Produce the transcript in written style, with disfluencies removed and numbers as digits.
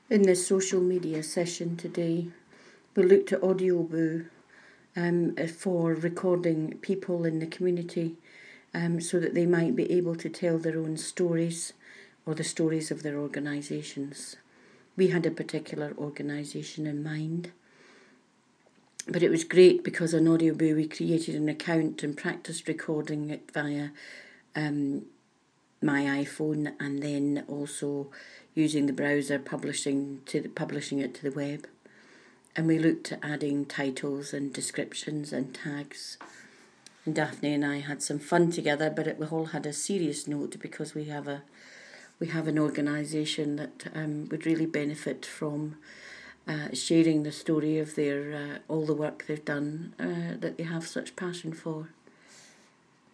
In this social media session today, we looked at Audioboo for recording people in the community so that they might be able to tell their own stories or the stories of their organisations. We had a particular organisation in mind, but it was great because on Audioboo we created an account and practiced recording it via my iPhone, and then also using the browser publishing it to the web. And we looked at adding titles and descriptions and tags. And Daphne and I had some fun together, but we all had a serious note because we have an organisation that would really benefit from sharing the story of their all the work they've done that they have such passion for.